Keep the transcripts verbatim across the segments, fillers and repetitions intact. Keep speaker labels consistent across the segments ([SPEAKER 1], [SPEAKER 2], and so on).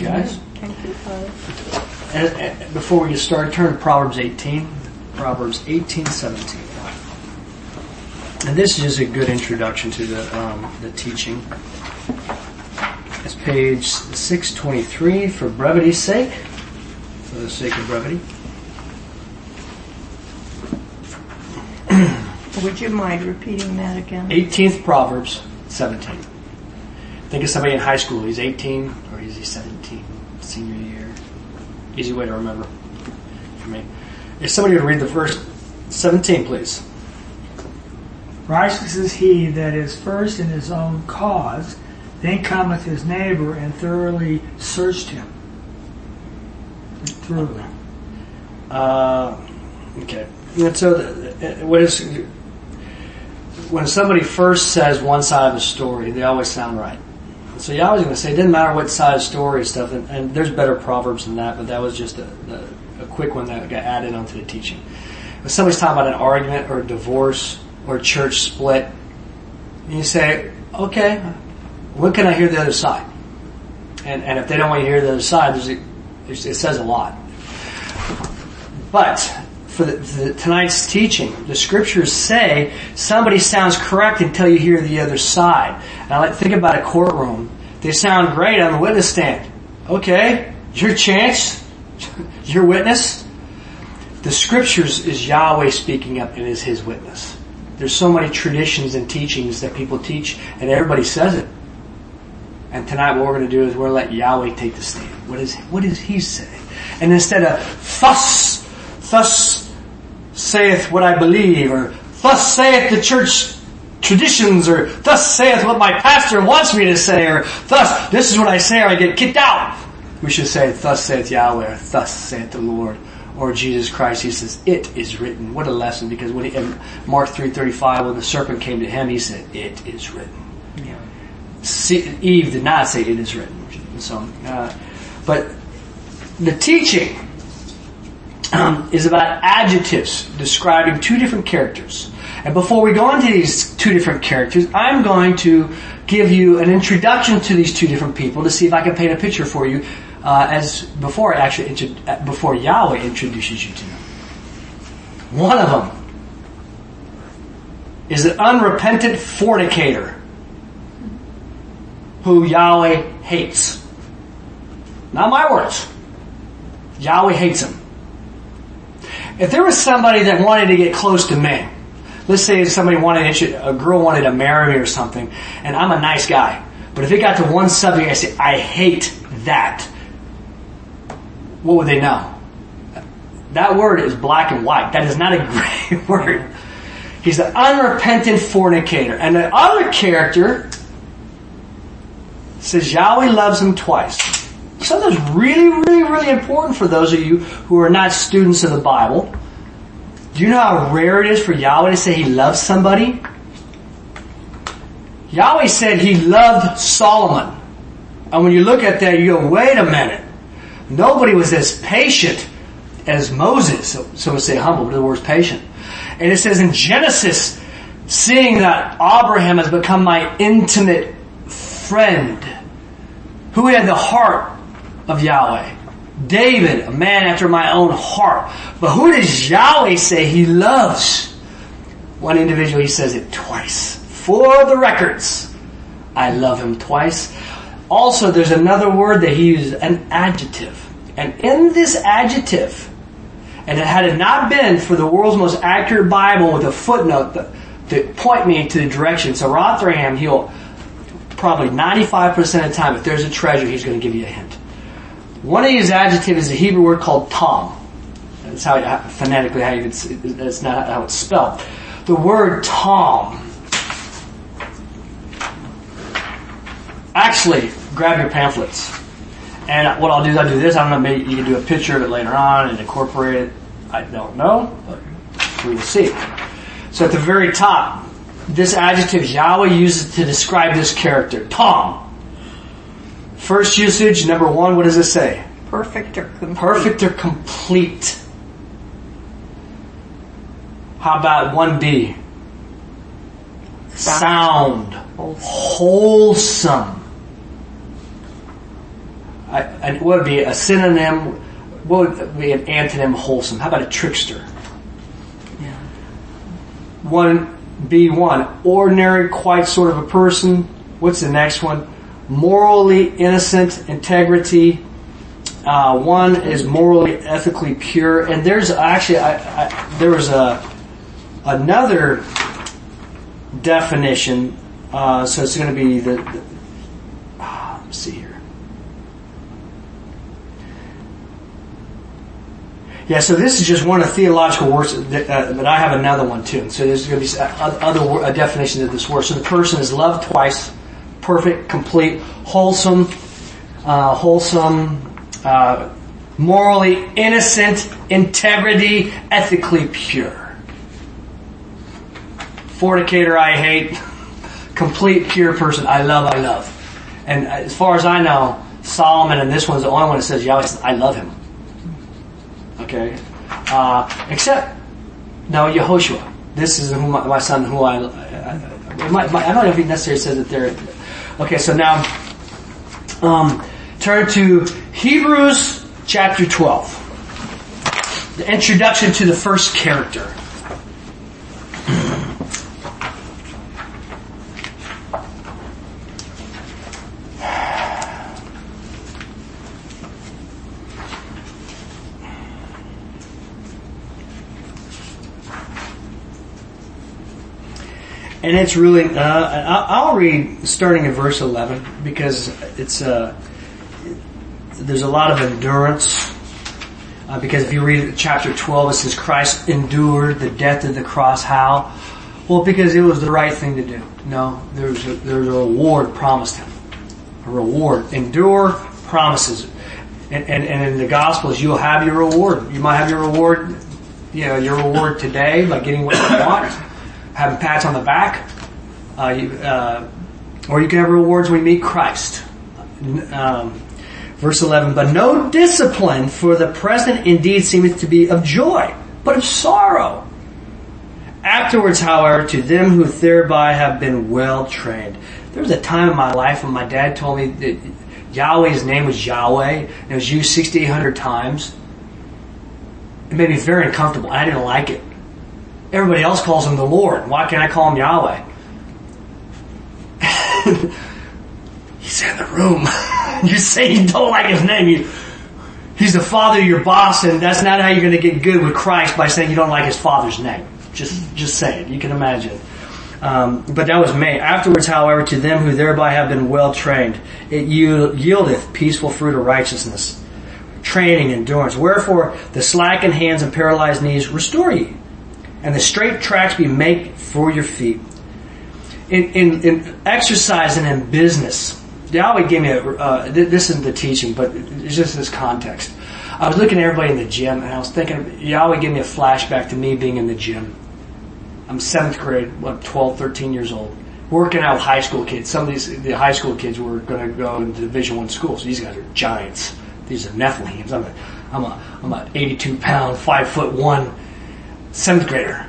[SPEAKER 1] guys.
[SPEAKER 2] Thank you, Father.
[SPEAKER 1] And, and before we get started, turn to Proverbs eighteen. Proverbs eighteen seventeen. And this is just a good introduction to the um, the teaching. It's page six twenty-three for brevity's sake. For the sake of brevity.
[SPEAKER 2] Would you mind repeating that again?
[SPEAKER 1] eighteenth Proverbs seventeen. Think of somebody in high school. He's eighteen or is he seventeen? Senior year. Easy way to remember for me. If somebody would read the verse seventeen, please.
[SPEAKER 3] Righteous is he that is first in his own cause, then cometh his neighbor and thoroughly searched him. Thoroughly.
[SPEAKER 1] Uh, okay. And so, the, what is when somebody first says one side of the story, they always sound right. So you're always going to say it doesn't matter what side of the story and stuff, and, and there's better proverbs than that, but that was just a, a, a quick one that got added onto the teaching. When somebody's talking about an argument or a divorce or a church split, and you say, okay, when can I hear the other side? And and if they don't want you to hear the other side, there's a, it says a lot. But for, the, for the, tonight's teaching, the scriptures say somebody sounds correct until you hear the other side. And I like think about a courtroom. They sound great on the witness stand. Okay, your chance, your witness. The scriptures is Yahweh speaking up and is His witness. There's so many traditions and teachings that people teach, and everybody says it. And tonight what we're going to do is we're going to let Yahweh take the stand. What is what does He say? And instead of thus, thus saith what I believe, or thus saith the church traditions, or thus saith what my pastor wants me to say, or thus, this is what I say or I get kicked out. We should say, thus saith Yahweh, or thus saith the Lord. Or Jesus Christ, He says, it is written. What a lesson, because when he, in Mark three thirty-five, when the serpent came to Him, He said, it is written.
[SPEAKER 3] Yeah.
[SPEAKER 1] See, Eve did not say it is written. So, uh, but the teaching um, is about adjectives describing two different characters. And before we go into these two different characters, I'm going to give you an introduction to these two different people to see if I can paint a picture for you. Uh, as before, actually, before Yahweh introduces you to them. One of them is an unrepentant fornicator who Yahweh hates. Not my words. Yahweh hates him. If there was somebody that wanted to get close to me, let's say somebody wanted, a girl wanted to marry me or something, and I'm a nice guy, but if it got to one subject, I say, I hate that. What would they know? That word is black and white. That is not a gray word. He's an unrepentant fornicator. And the other character says Yahweh loves him twice. Something that's really, really, really important for those of you who are not students of the Bible. Do you know how rare it is for Yahweh to say He loves somebody? Yahweh said He loved Solomon. And when you look at that, you go, wait a minute. Nobody was as patient as Moses. So, so we say humble, but the word's patient. And it says in Genesis, seeing that Abraham has become my intimate friend, who had the heart of Yahweh. David, a man after my own heart. But who does Yahweh say He loves? One individual, He says it twice. For the records, I love him twice. Also, there's another word that He uses, an adjective. And in this adjective, and it had it not been for the world's most accurate Bible with a footnote that, to point me to the direction. So Rotherham, he'll probably ninety-five percent of the time, if there's a treasure, he's going to give you a hint. One of these adjectives is a Hebrew word called tom. That's how, phonetically, how you would, that's not how it's spelled. The word tom. Actually, grab your pamphlets. And what I'll do is I'll do this. I don't know, maybe you can do a picture of it later on and incorporate it. I don't know, but we will see. So at the very top, this adjective Yahweh uses to describe this character. Tom. First usage, number one, what does it say?
[SPEAKER 2] Perfect or complete.
[SPEAKER 1] Perfect or complete. How about one B? Sound. Sound. Wholesome. I, I, what would be a synonym? What would be an antonym? Wholesome. How about a trickster?
[SPEAKER 2] Yeah.
[SPEAKER 1] One B one, ordinary, quite sort of a person. What's the next one? Morally innocent, integrity. Uh, one is morally, ethically pure. And there's actually, I, I, there was a another definition. Uh, so it's going to be the, the uh, let's see here. Yeah, so this is just one of the theological words, that, uh, but I have another one too. So there's going to be other uh, definitions of this word. So the person is loved twice, perfect, complete, wholesome, uh, wholesome, uh, morally innocent, integrity, ethically pure. Fornicator, I hate. Complete, pure person, I love, I love. And as far as I know, Solomon, and this one's the only one that says, Yahweh, I love him. Okay? Uh, except, no, Yehoshua. This is who my, my son, who I, I, I, my, my, I don't know if he necessarily says that they're, okay, so now, um, turn to Hebrews chapter twelve. The introduction to the first character. And it's really, uh, I'll read starting at verse eleven because it's, uh, there's a lot of endurance. Uh, because if you read chapter twelve, it says Christ endured the death of the cross. How? Well, because it was the right thing to do. No, there's a, there's a reward promised him. A reward. Endure promises. And, and, and in the Gospels, you'll have your reward. You might have your reward, you know, your reward today by getting what you want. Having pats on the back, uh, you, uh, or you can have rewards when you meet Christ. Um, verse eleven, but no discipline for the present indeed seemeth to be of joy, but of sorrow. Afterwards, however, to them who thereby have been well trained. There was a time in my life when my dad told me that Yahweh's name was Yahweh, and it was used sixty-eight hundred times. It made me very uncomfortable. I didn't like it. Everybody else calls him the Lord. Why can't I call him Yahweh? He's in the room. You say you don't like his name. You, he's the father of your boss, and that's not how you're going to get good with Christ, by saying you don't like his father's name. Just, just say it. You can imagine. Um, but that was me. Afterwards, however, to them who thereby have been well trained, it yieldeth peaceful fruit of righteousness, training, endurance. Wherefore, the slackened hands and paralyzed knees restore ye, and the straight tracks be made for your feet. In, in, in exercise and in business, Yahweh gave me a, uh, this isn't the teaching, but it's just this context. I was looking at everybody in the gym, and I was thinking, Yahweh gave me a flashback to me being in the gym. I'm seventh grade, what, twelve, thirteen years old, working out with high school kids. Some of these, the high school kids were going to go into Division One schools. These guys are giants. These are Nephilims. I'm a, I'm a, I'm a eighty-two pound, five foot one, seventh grader.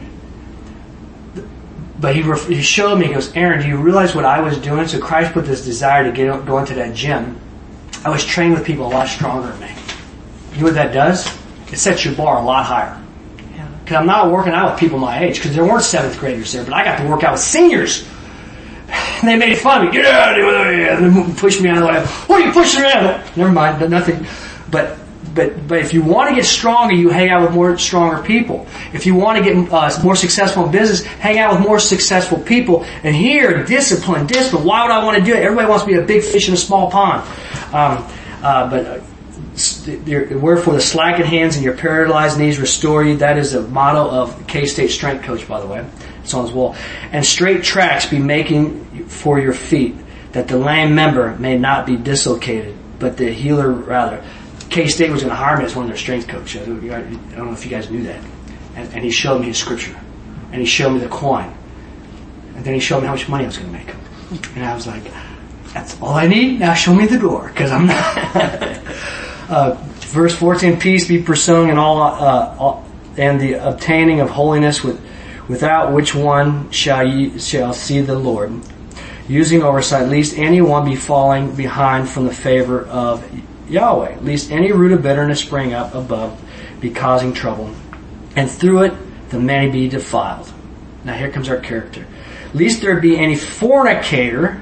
[SPEAKER 1] But he ref- he showed me, he goes, Aaron, do you realize what I was doing? So Christ put this desire to get go into that gym. I was training with people a lot stronger than me. You know what that does? It sets your bar a lot higher. Because I'm not working out with people my age, because there weren't seventh graders there, but I got to work out with seniors. And they made fun of me. Get out of here. And they pushed me out of the way. What are you pushing me out? Never mind, but nothing. But But but if you want to get stronger, you hang out with more stronger people. If you want to get uh, more successful in business, hang out with more successful people. And here, discipline, discipline. Why would I want to do it? Everybody wants to be a big fish in a small pond. Um, uh, but uh, wherefore the slackened hands and your paralyzed knees restore you. That is the motto of K-State strength coach, by the way. It's on his wall. And straight tracks be making for your feet, that the lame member may not be dislocated, but the healer rather. K-State was going to hire me as one of their strength coaches. I don't know if you guys knew that. And, and he showed me his scripture. And he showed me the coin. And then he showed me how much money I was going to make. And I was like, that's all I need? Now show me the door. Because I'm not... uh, verse fourteen, peace be pursuing and all, uh, all, and the obtaining of holiness, with, without which one shall ye shall see the Lord. using oversight, lest anyone be falling behind from the favor of Yahweh, lest any root of bitterness spring up above, be causing trouble, and through it the many be defiled. Now here comes our character. Lest there be any fornicator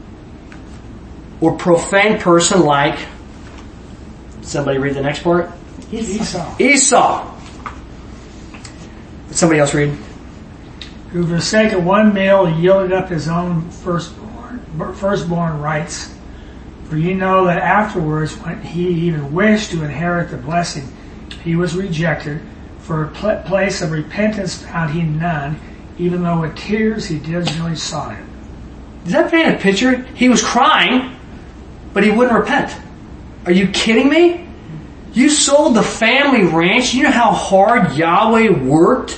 [SPEAKER 1] or profane person like, somebody read the next part?
[SPEAKER 3] Esau.
[SPEAKER 1] Esau. Somebody else read.
[SPEAKER 3] Who for the sake of one male yielded up his own firstborn, firstborn rights. For you know that afterwards, when he even wished to inherit the blessing, he was rejected. For a pl- place of repentance found he none, even though with tears he diligently sought it.
[SPEAKER 1] Does that paint a picture? He was crying, but he wouldn't repent. Are you kidding me? You sold the family ranch. You know how hard Yahweh worked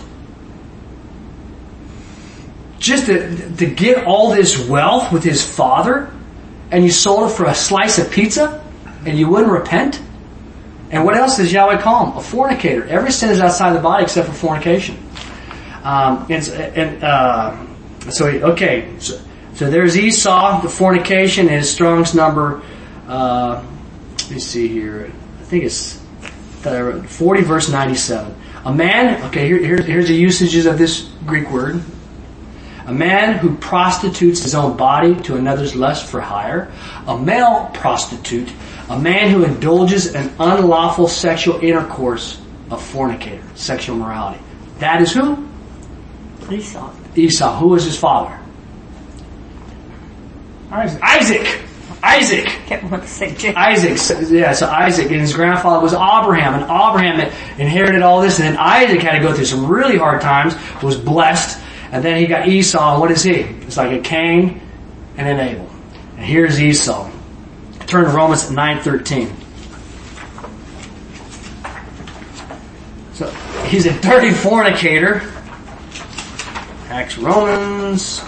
[SPEAKER 1] just to, to get all this wealth with his father, and you sold it for a slice of pizza, and you wouldn't repent? And what else does Yahweh call him? A fornicator. Every sin is outside the body except for fornication. Um, and and uh, so, okay, so, so there's Esau, the fornication, and his Strong's number, uh, let me see here, I think it's forty verse ninety-seven. A man, okay, here, here, here's the usages of this Greek word. A man who prostitutes his own body to another's lust for hire. A male prostitute. A man who indulges in unlawful sexual intercourse. A fornicator. Sexual morality. That is who?
[SPEAKER 2] Esau.
[SPEAKER 1] Esau. Who was his father?
[SPEAKER 3] Isaac.
[SPEAKER 1] Isaac. Isaac.
[SPEAKER 2] Can't want to say Jacob.
[SPEAKER 1] Isaac. So, yeah, so Isaac, and his grandfather was Abraham, and Abraham inherited all this, and then Isaac had to go through some really hard times, was blessed, and then he got Esau, and what is he? It's like a Cain and an Abel. And here's Esau. Turn to Romans nine thirteen. So, he's a dirty fornicator. Acts Romans.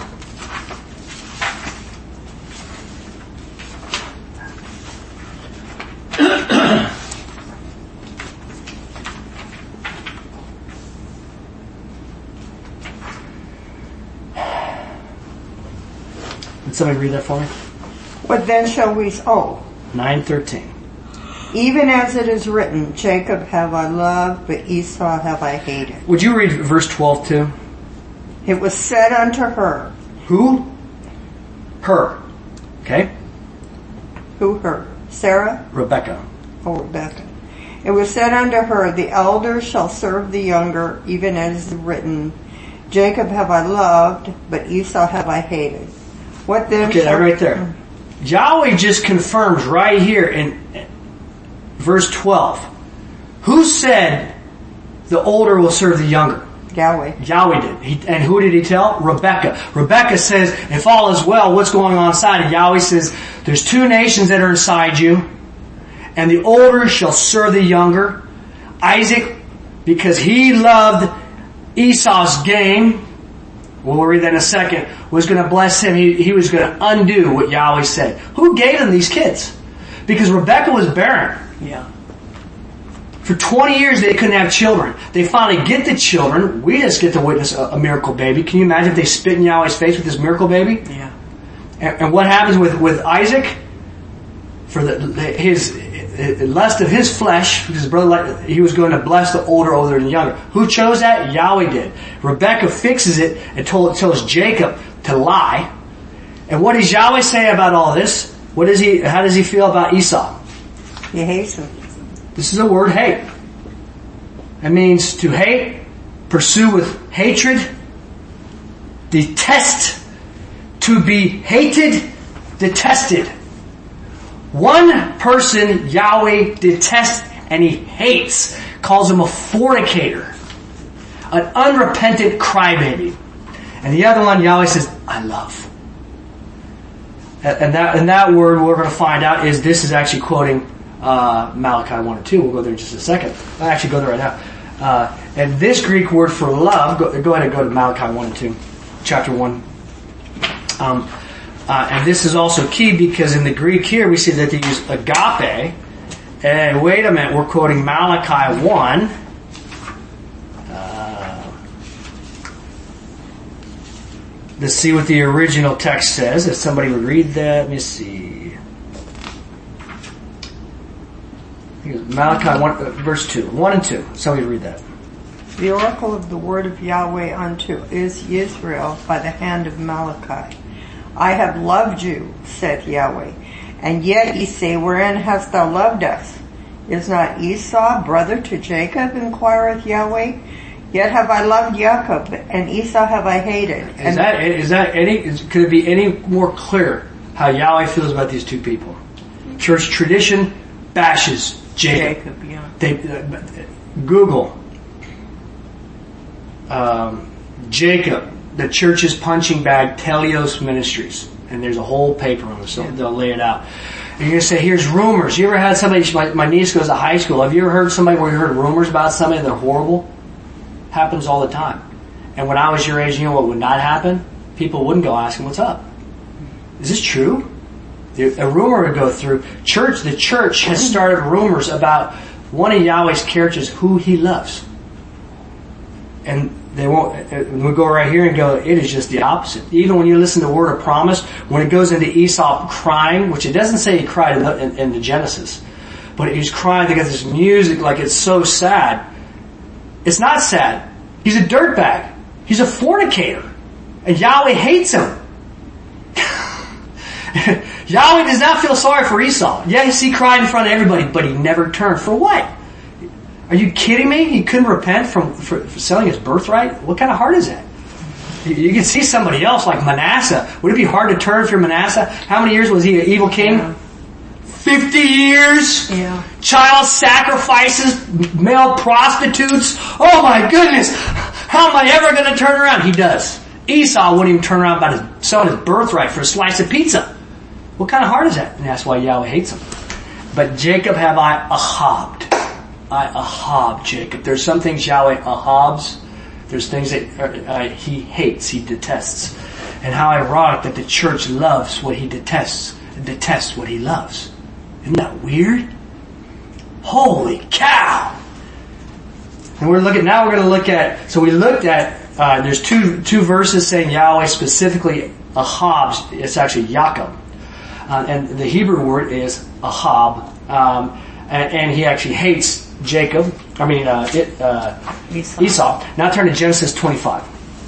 [SPEAKER 1] Would somebody read that for me?
[SPEAKER 2] What then shall we... Oh.
[SPEAKER 1] nine thirteen.
[SPEAKER 2] Even as it is written, Jacob have I loved, but Esau have I hated.
[SPEAKER 1] Would you read verse twelve too?
[SPEAKER 2] It was said unto her.
[SPEAKER 1] Who? Her. Okay?
[SPEAKER 2] Who her? Sarah?
[SPEAKER 1] Rebecca.
[SPEAKER 2] Oh, Rebecca. It was said unto her, the elder shall serve the younger, even as is written, Jacob have I loved, but Esau have I hated. What then?
[SPEAKER 1] Okay,
[SPEAKER 2] shall...
[SPEAKER 1] right there. Yahweh just confirms right here in verse twelve. Who said the older will serve the younger?
[SPEAKER 2] Yahweh.
[SPEAKER 1] Yahweh did. He, and who did he tell? Rebecca. Rebecca says, if all is well, what's going on inside? And Yahweh says, there's two nations that are inside you, and the older shall serve the younger. Isaac, because he loved Esau's gain, we'll read that in a second, was going to bless him. He, he was going to undo what Yahweh said. Who gave him these kids? Because Rebecca was barren.
[SPEAKER 2] Yeah.
[SPEAKER 1] For twenty years they couldn't have children. They finally get the children. We just get to witness a, a miracle baby. Can you imagine if they spit in Yahweh's face with this miracle baby?
[SPEAKER 2] Yeah.
[SPEAKER 1] And, and what happens with, with Isaac? For the, his, his lust of his flesh, his brother, he was going to bless the older older than the younger. Who chose that? Yahweh did. Rebecca fixes it and told, tells Jacob to lie. And what does Yahweh say about all this? What does he? How does he feel about Esau?
[SPEAKER 2] He hates him.
[SPEAKER 1] This is the word hate. It means to hate, pursue with hatred, detest, to be hated, detested. One person Yahweh detests and he hates, calls him a fornicator, an unrepentant crybaby. And the other one Yahweh says, I love. And that, and that word we're going to find out is, this is actually quoting Uh, Malachi one and two. We'll go there in just a second. I'll actually go there right now. Uh, and this Greek word for love, go, go ahead and go to Malachi one and two, chapter one. Um, uh, and this is also key because in the Greek here we see that they use agape. And wait a minute, we're quoting Malachi one. Uh, let's see what the original text says. If somebody would read that, let me see. I think it's Malachi one, uh, verse two, one and two. Somebody read that.
[SPEAKER 2] The oracle of the word of Yahweh unto is Israel by the hand of Malachi. I have loved you, saith Yahweh, and yet ye say, wherein hast thou loved us? Is not Esau brother to Jacob, inquireth Yahweh? Yet have I loved Jacob, and Esau have I hated.
[SPEAKER 1] Is
[SPEAKER 2] And
[SPEAKER 1] that is that any? Is, could it be any more clear how Yahweh feels about these two people? Church tradition bashes Jacob.
[SPEAKER 2] Jacob, yeah.
[SPEAKER 1] They uh, Google um, Jacob, the church's punching bag, Telios Ministries, and there's a whole paper on this. So they'll lay it out. And you're gonna say, here's rumors. You ever had somebody? My, my niece goes to high school. Have you ever heard somebody where you heard rumors about somebody that are horrible? Happens all the time. And when I was your age, you know what would not happen? People wouldn't go asking, what's up? Is this true? A rumor would go through. Church, the church has started rumors about one of Yahweh's characters, who he loves. And they won't, we'll go right here and go, it is just the opposite. Even when you listen to the word of promise, when it goes into Esau crying, which it doesn't say he cried in the, in, in the Genesis, but he's crying, they got this music like it's so sad. It's not sad. He's a dirtbag. He's a fornicator. And Yahweh hates him. Yahweh does not feel sorry for Esau. Yes, he cried in front of everybody, but he never turned. For what? Are you kidding me? He couldn't repent from for, for selling his birthright? What kind of heart is that? You, you can see somebody else like Manasseh. Would it be hard to turn from Manasseh? How many years was he an evil king?
[SPEAKER 2] Yeah.
[SPEAKER 1] Fifty years?
[SPEAKER 2] Yeah.
[SPEAKER 1] Child sacrifices, male prostitutes. Oh my goodness! How am I ever going to turn around? He does. Esau wouldn't even turn around about his, selling his birthright for a slice of pizza. What kind of heart is that? And that's why Yahweh hates him. But Jacob have I ahabed. I ahab Jacob. There's some things Yahweh ahabs. There's things that uh, he hates, he detests. And how ironic that the church loves what he detests and detests what he loves. Isn't that weird? Holy cow! And we're looking, now we're going to look at, so we looked at, uh, there's two, two verses saying Yahweh specifically ahabs, it's actually Yaakov. Uh, and the Hebrew word is ahab. Um, and, and he actually hates Jacob, I mean, uh, it, uh, Esau. Esau. Now turn to Genesis twenty-five.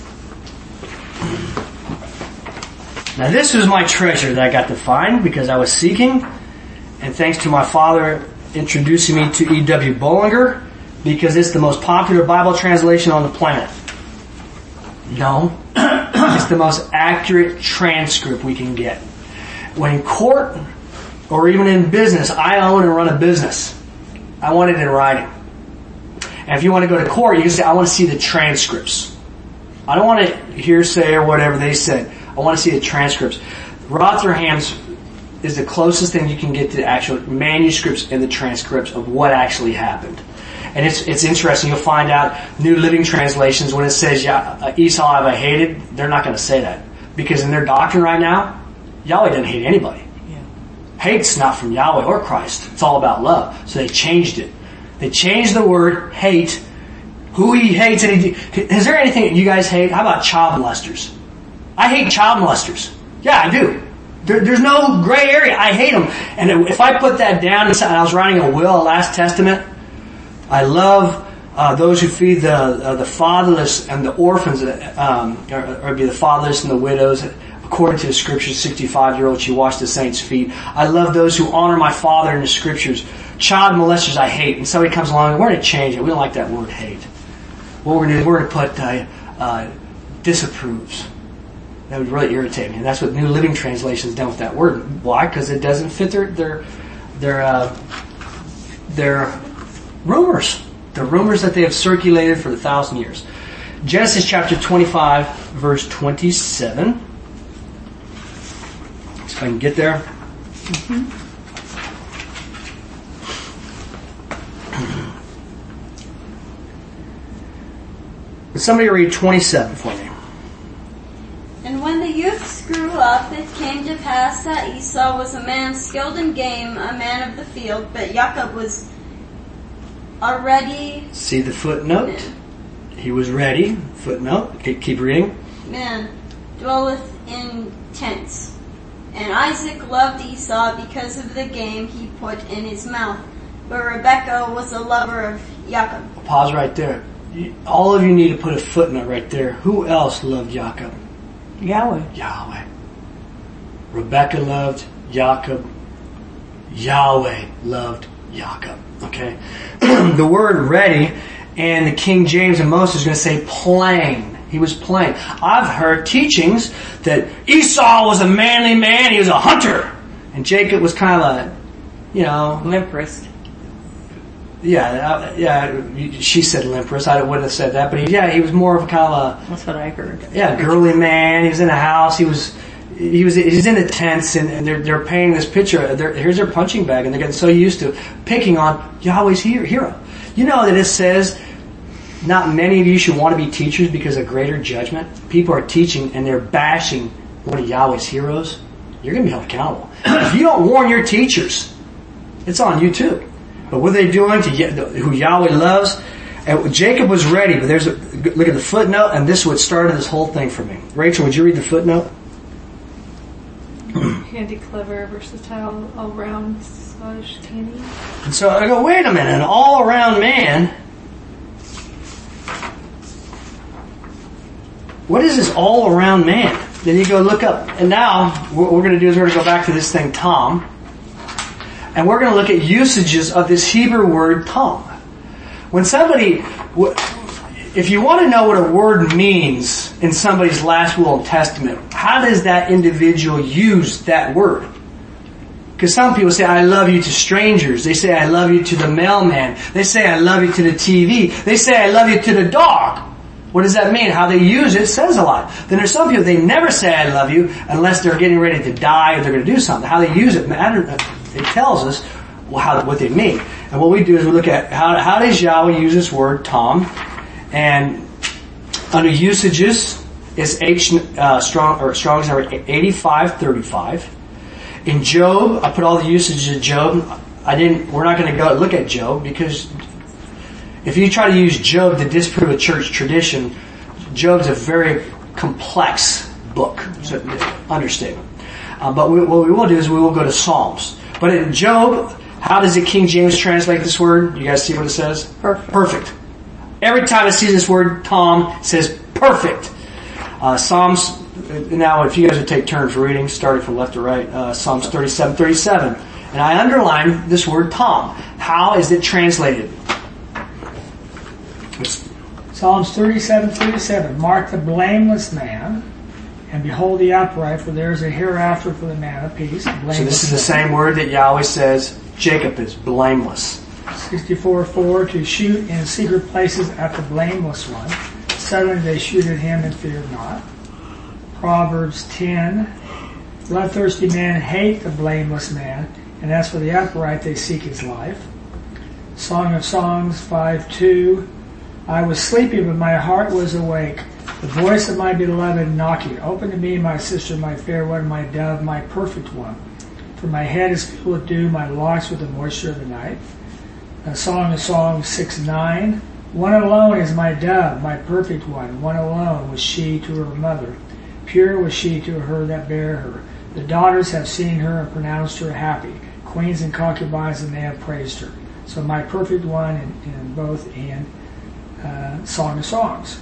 [SPEAKER 1] Now this was my treasure that I got to find because I was seeking, and thanks to my father introducing me to E W Bullinger, because it's the most popular Bible translation on the planet. No. It's the most accurate transcript we can get. When in court, or even in business, I own and run a business. I want it in writing. And if you want to go to court, you can say, I want to see the transcripts. I don't want to hearsay or whatever they said. I want to see the transcripts. Rotherham's is the closest thing you can get to the actual manuscripts and the transcripts of what actually happened. And it's it's interesting. You'll find out New Living Translations, when it says Esau have I hated, they're not going to say that. Because in their doctrine right now, Yahweh didn't hate anybody. Hate's not from Yahweh or Christ. It's all about love. So they changed it. They changed the word hate. Who he hates. And he, is there anything you guys hate? How about child molesters? I hate child molesters. Yeah, I do. There, there's no gray area. I hate them. And if I put that down, and I was writing a will, a last testament, I love uh, those who feed the uh, the fatherless and the orphans, um, or, or be the fatherless and the widows. According to the scriptures, sixty-five-year-old, she washed the saints' feet. I love those who honor my father in the scriptures. Child molesters I hate. And somebody comes along and we're going to change it. We don't like that word hate. What we're going to do, we're going to put uh, uh, disapproves. That would really irritate me. And that's what New Living Translation's done with that word. Why? Because it doesn't fit their their their uh, their rumors. The rumors that they have circulated for a thousand years. Genesis chapter twenty-five, verse twenty-seven. If I can get there. Mm-hmm. Would somebody read twenty-seven for me?
[SPEAKER 4] And when the youths grew up, it came to pass that Esau was a man skilled in game, a man of the field, but Jacob was already...
[SPEAKER 1] See the footnote? He was ready. Footnote. Keep reading.
[SPEAKER 4] Man. dwelleth in tents. And Isaac loved Esau because of the game he put in his mouth. But Rebekah was a lover of Jacob.
[SPEAKER 1] Pause right there. All of you need to put a footnote right there. Who else loved Jacob?
[SPEAKER 2] Yahweh.
[SPEAKER 1] Yahweh. Rebekah loved Jacob. Yahweh loved Jacob. Okay? The word ready, and the King James and most is going to say plain. He was plain. I've heard teachings that Esau was a manly man, he was a hunter. And Jacob was kind of a, you know...
[SPEAKER 2] Limperist.
[SPEAKER 1] Yeah, uh, yeah, she said limperist. I wouldn't have said that. But he, yeah, he was more of a kind of a...
[SPEAKER 2] That's what I heard.
[SPEAKER 1] Yeah, girly man. He was in a house. He was... He was he's in the tents, and, and they're they're painting this picture. They're, here's their punching bag, and they're getting so used to picking on Yahweh's hero. You know that it says... Not many of you should want to be teachers because of greater judgment. People are teaching and they're bashing one of Yahweh's heroes. You're going to be held accountable. If you don't warn your teachers, it's on you too. But what are they doing to who Yahweh loves? And Jacob was ready, but there's a look at the footnote, and this is what started this whole thing for me. Rachel, would you read the footnote?
[SPEAKER 5] Handy, clever, versatile, all-round slash canny.
[SPEAKER 1] And so I go, wait a minute, an all-around man. What is this all-around man? Then you go look up. And now, what we're going to do is we're going to go back to this thing, Tom. And we're going to look at usages of this Hebrew word, Tom. When somebody, if you want to know what a word means in somebody's last will and testament, how does that individual use that word? Because some people say, I love you to strangers. They say, I love you to the mailman. They say, I love you to the T V. They say, I love you to the dog. What does that mean? How they use it says a lot. Then there's some people, they never say I love you unless they're getting ready to die or they're going to do something. How they use it matters. It tells us how, what they mean. And what we do is we look at how, how does Yahweh use this word, Tom? And under usages, it's H, uh, strong, or Strong's number eighty-five thirty-five. In Job, I put all the usages of Job. I didn't, we're not going to go look at Job because if you try to use Job to disprove a church tradition, Job's a very complex book. So, understatement. Uh, but we, what we will do is we will go to Psalms. But in Job, how does the King James translate this word? You guys see what it says?
[SPEAKER 2] Perfect.
[SPEAKER 1] Perfect. Every time it sees this word, Tom, it says perfect. Uh, Psalms, now if you guys would take turns reading, starting from left to right, uh, Psalms thirty-seven thirty-seven. And I underline this word, Tom. How is it translated?
[SPEAKER 3] Psalms thirty-seven thirty-seven. Mark the blameless man, and behold the upright, for there is a hereafter for the man of peace.
[SPEAKER 1] So this is the same word that Yahweh says Jacob is blameless.
[SPEAKER 3] sixty-four four. To shoot in secret places at the blameless one. Suddenly they shoot at him and fear not. Proverbs ten. Bloodthirsty men hate the blameless man, and as for the upright they seek his life. Song of Songs five two. I was sleepy, but my heart was awake. The voice of my beloved knocking. Open to me, my sister, my fair one, my dove, my perfect one. For my head is filled with dew, my locks with the moisture of the night. A Song of Songs six nine. One alone is my dove, my perfect one. One alone was she to her mother. Pure was she to her that bare her. The daughters have seen her and pronounced her happy. Queens and concubines, and they have praised her. So my perfect one in, in both in uh, Song of Songs.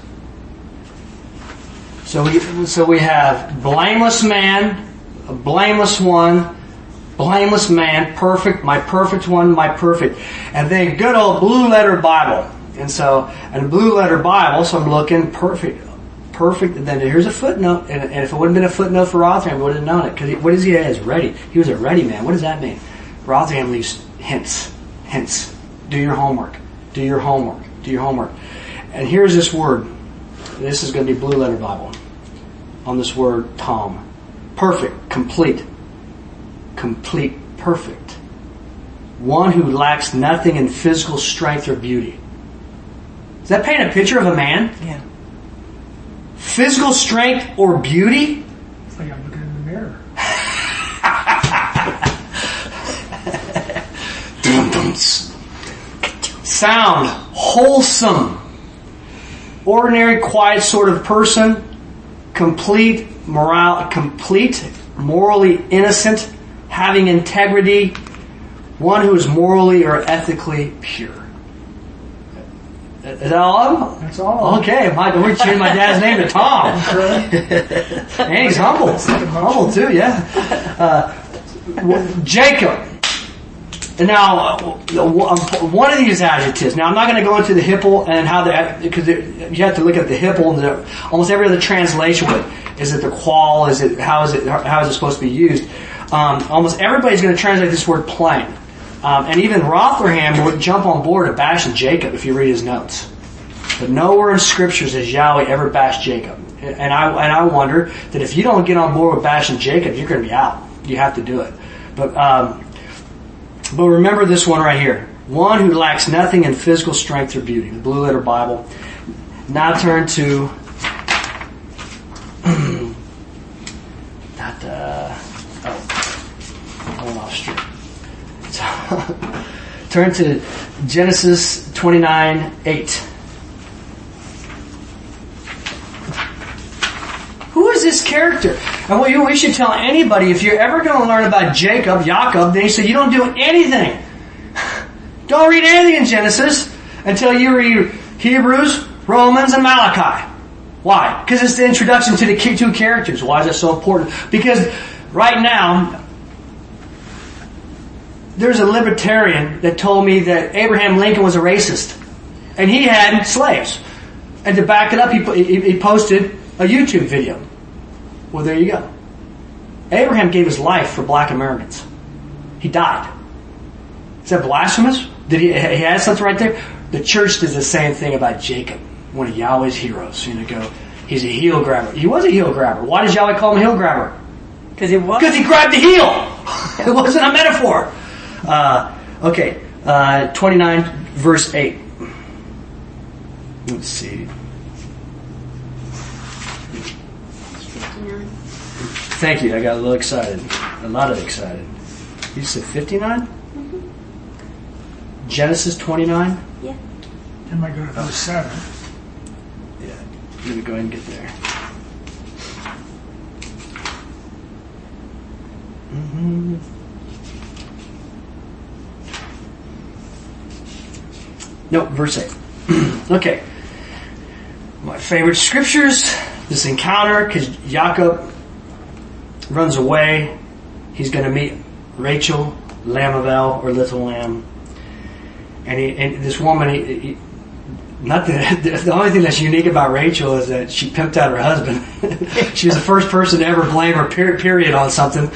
[SPEAKER 1] So we so we have blameless man, a blameless one, blameless man, perfect, my perfect one, my perfect, and then good old Blue Letter Bible. And so, and Blue Letter Bible, so I'm looking perfect, perfect. And then here's a footnote, and, and if it wouldn't have been a footnote for Rotherham, we would have known it. Because what is he as? Ready. He was a ready man. What does that mean? Rotherham leaves hints, hints. Do your homework. Do your homework. Do your homework. And here's this word. This is going to be Blue Letter Bible. On this word, Tom. Perfect. Complete. Complete. Perfect. One who lacks nothing in physical strength or beauty. Does that paint a picture of a man?
[SPEAKER 2] Yeah.
[SPEAKER 1] Physical strength or beauty?
[SPEAKER 3] It's like I'm looking in the mirror.
[SPEAKER 1] Sound. Wholesome. Ordinary, quiet sort of person. Complete, moral, complete, morally innocent, having integrity, one who is morally or ethically pure. Is that all of them?
[SPEAKER 3] That's all.
[SPEAKER 1] Okay, my, we changed my dad's name to Tom. And he's humble. Humble too, yeah. Uh, Jacob. And now, one of these adjectives. Now, I'm not going to go into the hipple and how the, because you have to look at the hipple and the, almost every other translation. But is it the qual? Is it how is it how is it supposed to be used? Um, almost everybody's going to translate this word plain. Um, and even Rotherham would jump on board of bashing Jacob if you read his notes. But nowhere in scriptures has Yahweh ever bashed Jacob. And I and I wonder that if you don't get on board with bashing Jacob, you're going to be out. You have to do it. But um, but remember this one right here: one who lacks nothing in physical strength or beauty. The Blue Letter Bible. Now turn to not uh, oh, going off street. Turn to Genesis twenty-nine eight. Who is this character? And what we should tell anybody, if you're ever going to learn about Jacob, Jacob, then you say you don't do anything. Don't read anything in Genesis until you read Hebrews, Romans, and Malachi. Why? Because it's the introduction to the two characters. Why is that so important? Because right now, there's a libertarian that told me that Abraham Lincoln was a racist. And he had slaves. And to back it up, he, he posted a YouTube video. Well, there you go. Abraham gave his life for black Americans. He died. Is that blasphemous? Did he, he had something right there? The church does the same thing about Jacob, one of Yahweh's heroes. You know, go, he's a heel grabber. He was a heel grabber. Why does Yahweh call him a heel grabber?
[SPEAKER 2] Because he was.
[SPEAKER 1] Because he grabbed the heel. It wasn't a metaphor. Uh, okay, uh, twenty-nine, verse eight. Let's see.
[SPEAKER 4] fifty-nine.
[SPEAKER 1] Thank you. I got a little excited. A lot of excited. You said fifty-nine?
[SPEAKER 4] Mm-hmm.
[SPEAKER 1] Genesis twenty-nine?
[SPEAKER 4] Yeah.
[SPEAKER 3] Then I go to verse seven.
[SPEAKER 1] Yeah. Let me go ahead and get there. Mm-hmm. No, verse eight. Okay. My favorite scriptures, this encounter, because Jacob runs away. He's going to meet Rachel, Lambavel, or Little Lamb. And, he, and this woman, he, he, not the, the only thing that's unique about Rachel is that she pimped out her husband. She was the first person to ever blame her period on something.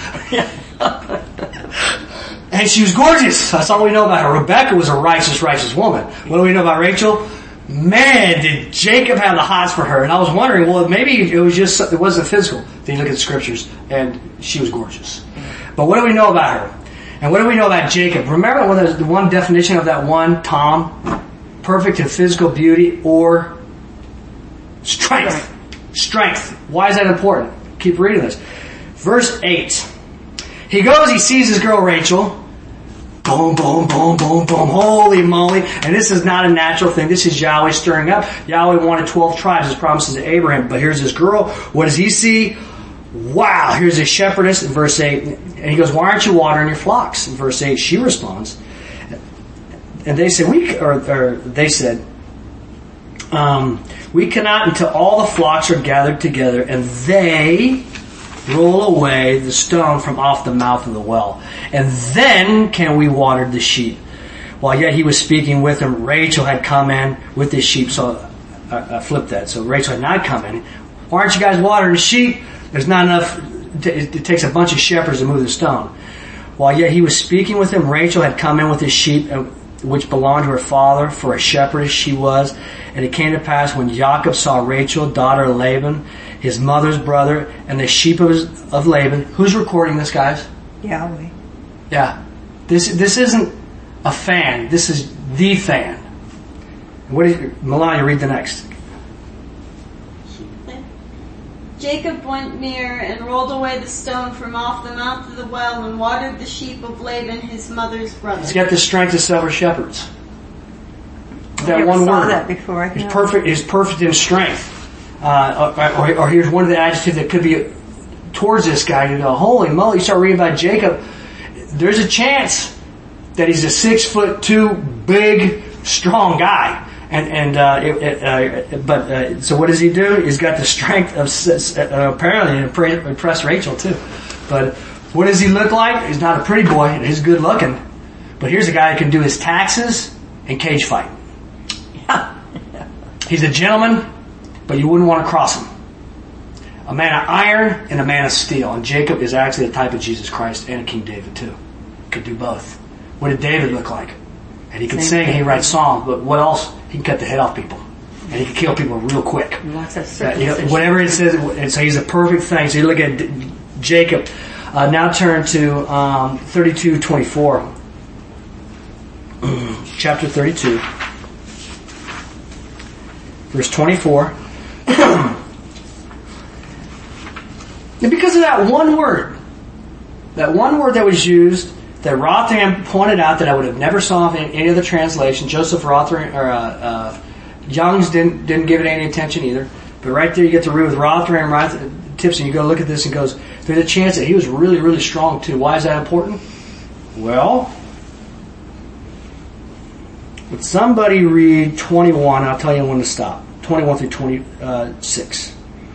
[SPEAKER 1] And she was gorgeous. That's all we know about her. Rebecca was a righteous, righteous woman. What do we know about Rachel? Man, did Jacob have the hots for her. And I was wondering, well, maybe it was just, it wasn't physical. Then you look at the scriptures, and she was gorgeous. But what do we know about her? And what do we know about Jacob? Remember what the one definition of that one, Tom? Perfect in physical beauty or strength. Strength. Why is that important? Keep reading this. Verse eight. He goes, he sees his girl Rachel. Boom, boom, boom, boom, boom. Holy moly. And this is not a natural thing. This is Yahweh stirring up. Yahweh wanted twelve tribes, his promises to Abraham. But here's this girl. What does he see? Wow. Here's a shepherdess in verse eight. And he goes, why aren't you watering your flocks? In verse eight, she responds. And they said, we, or, or they said, um, we cannot until all the flocks are gathered together and they roll away the stone from off the mouth of the well. And then can we water the sheep. While yet he was speaking with him, Rachel had come in with the sheep. So I, I flipped that. So Rachel had not come in. Why aren't you guys watering the sheep? There's not enough. It takes a bunch of shepherds to move the stone. While yet he was speaking with him, Rachel had come in with the sheep, which belonged to her father, for a shepherdess she was. And it came to pass when Jacob saw Rachel, daughter of Laban, his mother's brother, and the sheep of, his, of Laban. Who's recording this, guys?
[SPEAKER 2] Yahweh.
[SPEAKER 1] Yeah. This this isn't a fan. This is the fan. What is Melania, read the next.
[SPEAKER 4] Jacob went near and rolled away the stone from off the mouth of the well and watered the sheep of Laban, his mother's brother.
[SPEAKER 1] He's got the strength of several shepherds. That
[SPEAKER 2] I never
[SPEAKER 1] one
[SPEAKER 2] saw
[SPEAKER 1] word.
[SPEAKER 2] that before.
[SPEAKER 1] He's perfect. He's perfect in strength. Uh, or, or, or here's one of the adjectives that could be towards this guy, you go, holy moly, you start reading about Jacob, there's a chance that he's a six foot two, big, strong guy. And, and, uh, it, it, uh but, uh, so what does he do? He's got the strength of, uh, apparently impressed Rachel too. But what does he look like? He's not a pretty boy, and he's good looking. But here's a guy that can do his taxes and cage fight. He's a gentleman, but you wouldn't want to cross him. A man of iron and a man of steel. And Jacob is actually a type of Jesus Christ and King David too. Could do both. What did David look like? And he could sing, and he writes songs, but what else? He can cut the head off people. And he can kill people real quick.
[SPEAKER 2] Lots of
[SPEAKER 1] uh, you know, whatever it says, and so he's a perfect thing. So you look at Jacob. Uh, now turn to um, thirty-two twenty-four. Chapter thirty-two. Verse twenty-four. And because of that one word, that one word that was used, that Rothram pointed out that I would have never saw in any other translation. Joseph Rothram, or uh, uh, Young's didn't didn't give it any attention either. But right there, you get to read with Rothram, right, tips, and you go look at this and goes, there's a chance that he was really, really strong too. Why is that important? Well, would somebody read twenty-one? I'll tell you when to stop. twenty-one through twenty-six.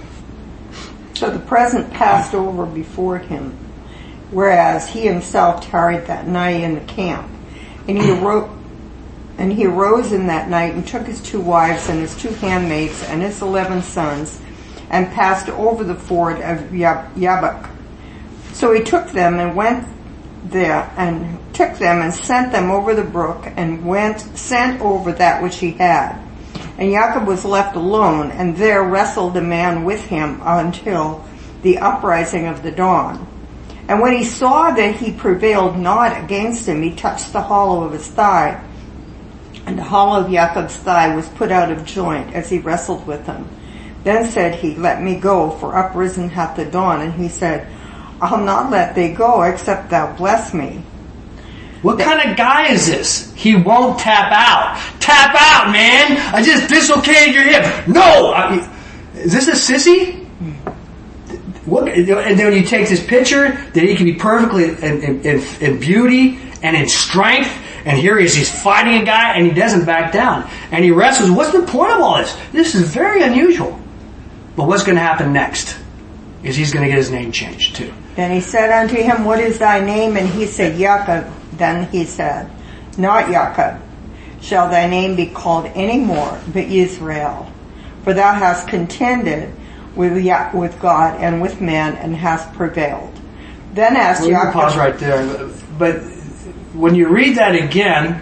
[SPEAKER 2] So the present passed over before him, whereas he himself tarried that night in the camp. And he arose, and he arose in that night and took his two wives and his two handmaids and his eleven sons and passed over the ford of Jabbok. So he took them and went there and took them and sent them over the brook and went, sent over that which he had. And Jacob was left alone, and there wrestled a man with him until the uprising of the dawn. And when he saw that he prevailed not against him, he touched the hollow of his thigh. And the hollow of Jacob's thigh was put out of joint as he wrestled with him. Then said he, let me go, for uprisen hath the dawn. And he said, I'll not let thee go, except thou bless me.
[SPEAKER 1] What kind of guy is this? He won't tap out. Tap out, man! I just dislocated your hip. No! I, is this a sissy? What, and then when you take this picture, that he can be perfectly in, in, in, in beauty and in strength, and here he is, he's fighting a guy, and he doesn't back down. And he wrestles. What's the point of all this? This is very unusual. But what's going to happen next is he's going to get his name changed too.
[SPEAKER 2] Then he said unto him, what is thy name? And he said, Jacob. Then he said, not Jacob shall thy name be called any more, but Israel. For thou hast contended with with God and with man, and hast prevailed. Then asked
[SPEAKER 1] well,
[SPEAKER 2] Jacob...
[SPEAKER 1] Pause right there. But when you read that again,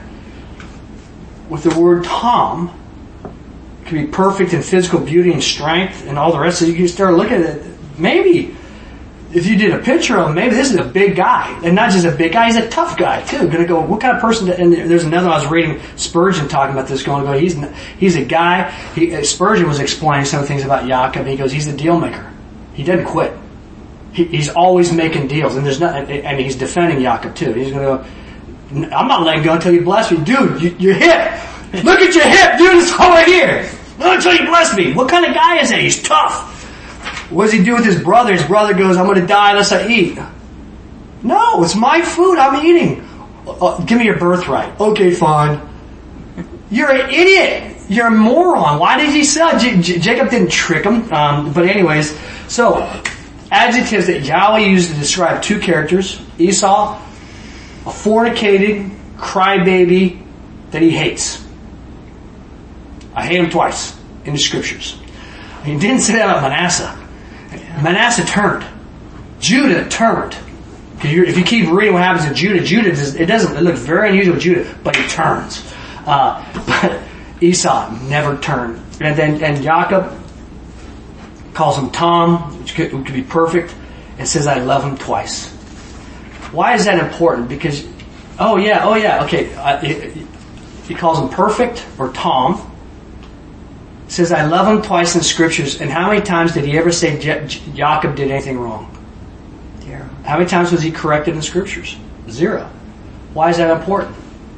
[SPEAKER 1] with the word Tom, it can be perfect in physical beauty and strength and all the rest of it. You can start looking at it. Maybe if you did a picture of him, maybe this is a big guy. And not just a big guy, he's a tough guy too. Gonna go, what kind of person, to, and there's another one I was reading, Spurgeon talking about this, going, go, he's, he's a guy, he, Spurgeon was explaining some things about Jacob, and he goes, he's a deal maker. He doesn't quit. He, he's always making deals, and there's not, and he's defending Jacob too. He's gonna go, I'm not letting go until you bless me. Dude, you, your hip! Look at your hip, dude, it's all right here! Not until you bless me. What kind of guy is that? He's tough. What does he do with his brother? His brother goes, I'm going to die unless I eat. No, it's my food. I'm eating. Uh, give me your birthright. Okay, fine. You're an idiot. You're a moron. Why did he sell? J- J- Jacob didn't trick him. Um, but anyways, so adjectives that Yahweh used to describe two characters. Esau, a fornicating crybaby that he hates. I hate him twice in the scriptures. He didn't say that about Manasseh. Manasseh turned. Judah turned. If you keep reading what happens to Judah, Judah does, it doesn't. It looks very unusual with Judah, but he turns. Uh, but Esau never turned. And then and Jacob calls him Tom, which could, which could be perfect, and says, "I love him twice." Why is that important? Because, oh yeah, oh yeah, okay. Uh, he, he calls him perfect or Tom. Says, I love him twice in the scriptures. And how many times did he ever say J- J- Jacob did anything wrong? Zero. How many times was he corrected in the scriptures? Zero. Why is that important?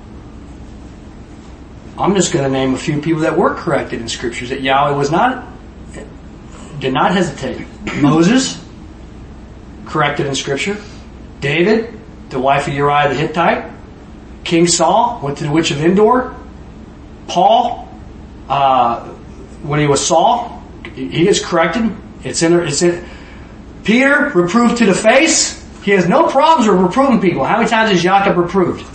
[SPEAKER 1] I'm just going to name a few people that were corrected in scriptures that Yahweh was not, did not hesitate. Moses, corrected in Scripture. David, the wife of Uriah the Hittite. King Saul went to the witch of Endor. Paul, uh, when he was Saul, he gets corrected. It's in, it's in. Peter, reproved to the face. He has no problems with reproving people. How many times is Jacob reproved?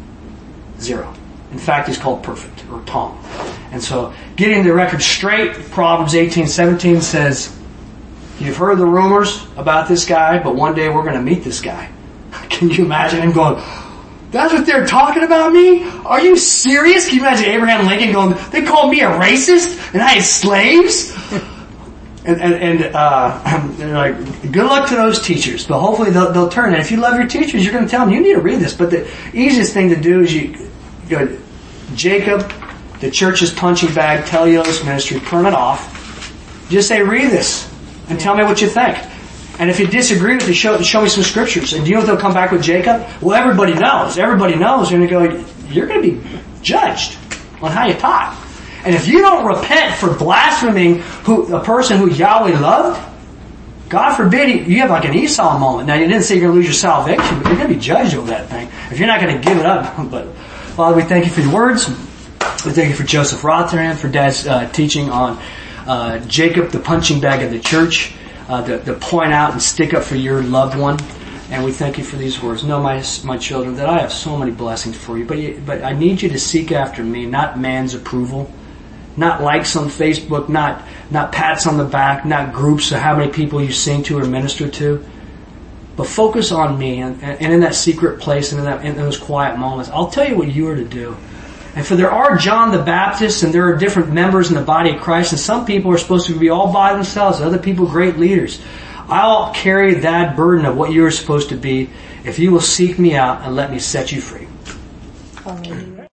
[SPEAKER 1] Zero. In fact, he's called perfect, or Tom. And so, getting the record straight, Proverbs eighteen seventeen says, you've heard the rumors about this guy, but one day we're going to meet this guy. Can you imagine him going, that's what they're talking about me? Are you serious? Can you imagine Abraham Lincoln going, they called me a racist and I had slaves? And, and, and uh, they're like, good luck to those teachers, but hopefully they'll, they'll turn. And if you love your teachers, you're going to tell them, you need to read this. But the easiest thing to do is you go, Jacob, the church's punching bag, Telios ministry, turn it off. Just say, read this and tell me what you think. And if you disagree with it, show, show me some scriptures. And do you know what they'll come back with Jacob? Well, everybody knows. Everybody knows. And you go, you're going to be judged on how you taught. And if you don't repent for blaspheming who, a person who Yahweh loved, God forbid you have like an Esau moment. Now, you didn't say you're going to lose your salvation, but you're going to be judged over that thing if you're not going to give it up. But Father, we thank you for your words. We thank you for Joseph Rotterdam, for Dad's uh, teaching on uh, Jacob, the punching bag of the church, uh, to, to point out and stick up for your loved one. And we thank you for these words. Know, my my children, that I have so many blessings for you, but you, but I need you to seek after me, not man's approval. Not likes on Facebook, not not pats on the back, not groups of how many people you sing to or minister to. But focus on me, and, and in that secret place and in, that, in those quiet moments, I'll tell you what you are to do. And for there are John the Baptist, and there are different members in the body of Christ, and some people are supposed to be all by themselves, and other people great leaders. I'll carry that burden of what you are supposed to be if you will seek me out and let me set you free.
[SPEAKER 2] Hallelujah.